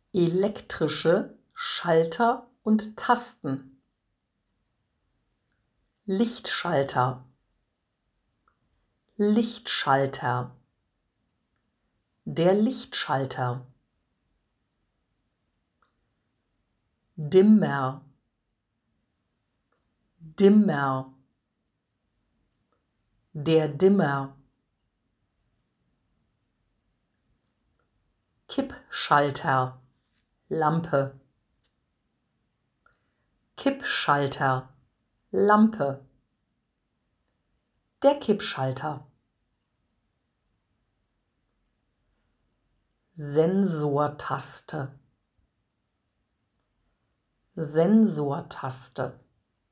elektrische Schalter und Tasten, Lichtschalter, Lichtschalter, der Lichtschalter, Dimmer, Dimmer, der Dimmer, Kippschalter, Lampe, Kippschalter, Lampe, der Kippschalter, Sensortaste, Sensortaste,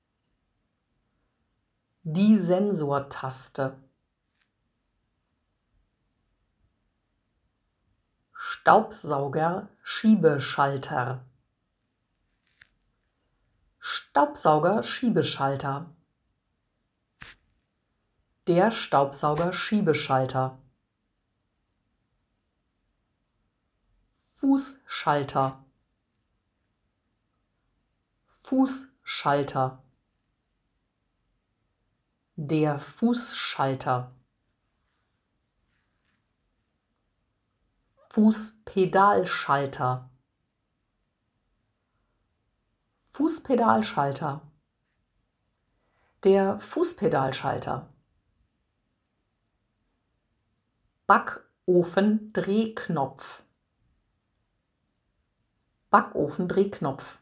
die Sensortaste, Staubsauger-Schiebeschalter, Staubsauger-Schiebeschalter, der Staubsauger-Schiebeschalter, Fußschalter, Fußschalter, der Fußschalter, Fußpedalschalter, Fußpedalschalter, der Fußpedalschalter, Backofendrehknopf, Backofendrehknopf,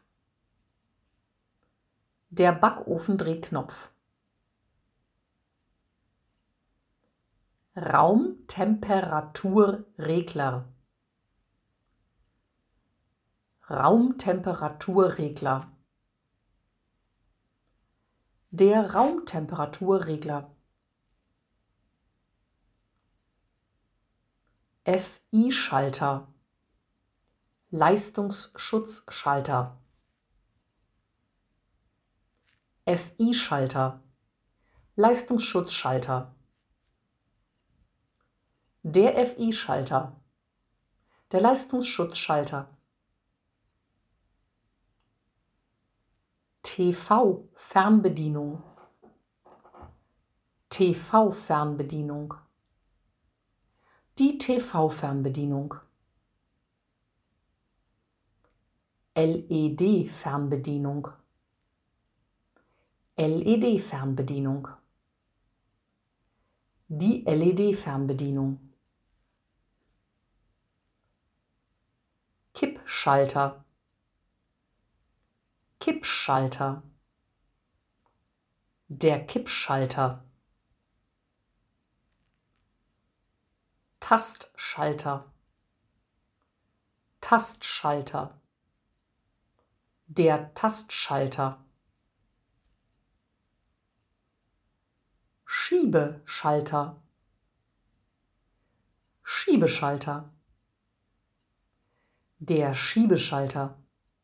der Backofendrehknopf, Raumtemperaturregler, Raumtemperaturregler, der Raumtemperaturregler, FI-Schalter, Leistungsschutzschalter, FI-Schalter, Leistungsschutzschalter, der FI-Schalter, der Leistungsschutzschalter, TV-Fernbedienung, TV-Fernbedienung, die TV-Fernbedienung, LED-Fernbedienung, LED-Fernbedienung, die LED-Fernbedienung, Kippschalter, Kippschalter, der Kippschalter, Tastschalter, Tastschalter, der Tastschalter, Schiebeschalter, Schiebeschalter, der Schiebeschalter,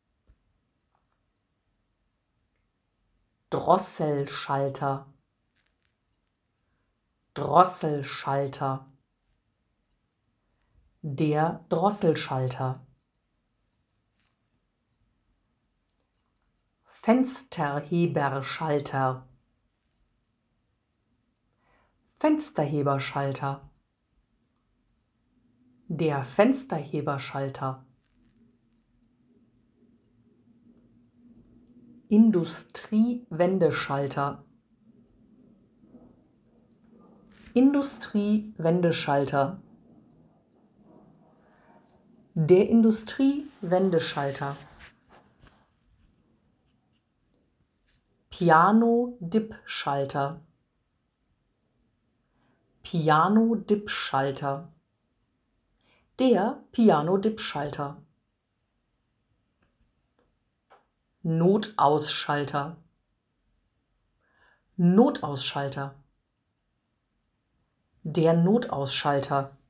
Drosselschalter, Drosselschalter, der Drosselschalter, Fensterheberschalter, Fensterheberschalter, der Fensterheberschalter, Industriewendeschalter, Industriewendeschalter, der Industriewendeschalter, Piano-Dip-Schalter, Piano-Dip-Schalter, der Piano-Dip-Schalter, Notausschalter, Notausschalter, der Notausschalter,